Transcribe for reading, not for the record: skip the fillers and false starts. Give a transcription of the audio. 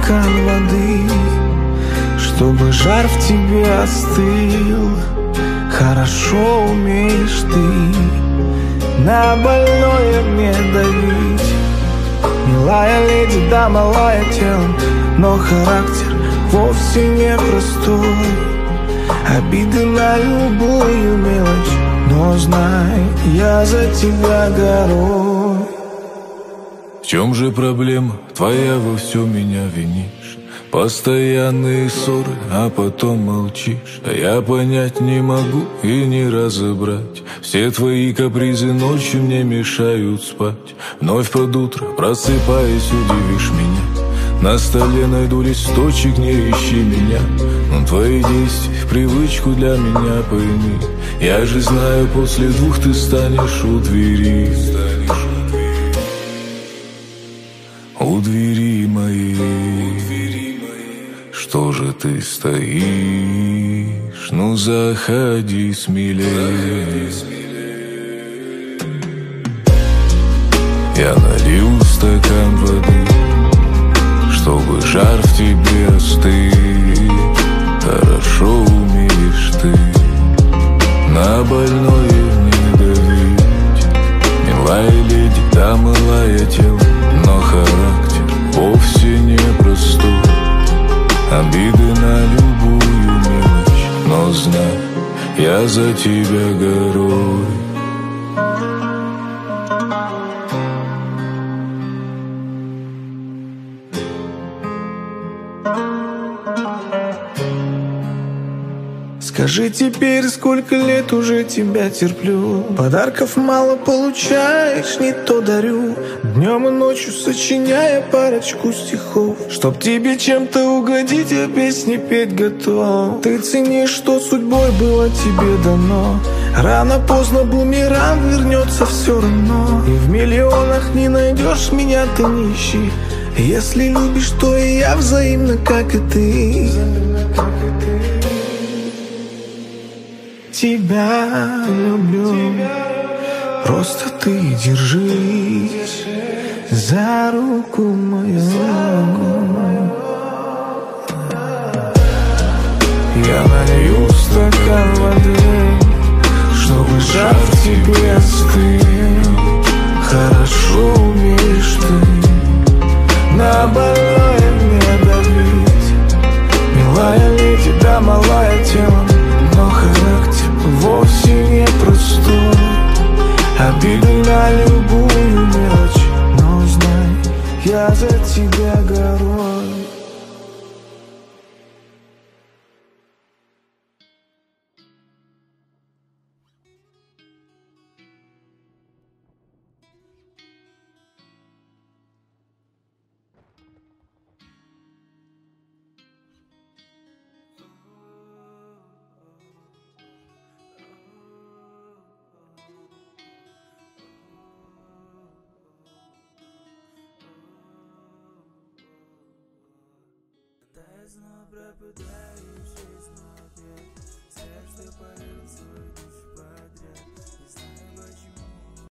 стакан воды, чтобы жар в тебе остыл. Хорошо умеешь ты на больное мне давить. Милая леди, да малая телом, но характер вовсе не простой. Обиды на любую мелочь, но знай, я за тебя горой. В чем же проблема твоя, во всем меня винишь? Постоянные ссоры, а потом молчишь. А я понять не могу и не разобрать. Все твои капризы ночью мне мешают спать. Вновь под утро, просыпаясь, удивишь меня. На столе найду листочек, не ищи меня. Но твои действия в привычку для меня пойми. Я же знаю, после двух ты станешь у двери. У двери моей. Что же ты стоишь? Ну заходи смелее. Я налил стакан воды, чтобы жар в тебе остыл. Хорошо умеешь ты на больное не давить. Милая леди, да милая тело, но характер вовсе не простой. Обиды на любую мелочь, но знай, я за тебя горой. Скажи теперь, сколько лет уже тебя терплю. Подарков мало получаешь, не то дарю. Днем и ночью сочиняя парочку стихов, чтоб тебе чем-то угодить, я песни петь готов. Ты ценишь, что судьбой было тебе дано. Рано-поздно бумеранг вернется все равно. И в миллионах не найдешь меня, ты не ищи. Если любишь, то и я взаимно, как и ты. Тебя люблю, просто ты держись за руку мою. Я налью стакан воды, чтобы жар в тебе остыл. Хорошо умеешь ты на больное мне давить. Милая леди, да малая телом, но характер вовсе не простой. Обиды на любую мелочь, но знай, я за тебя горой. Снова пропадающий смотреть, свет, что полил свою душу подряд.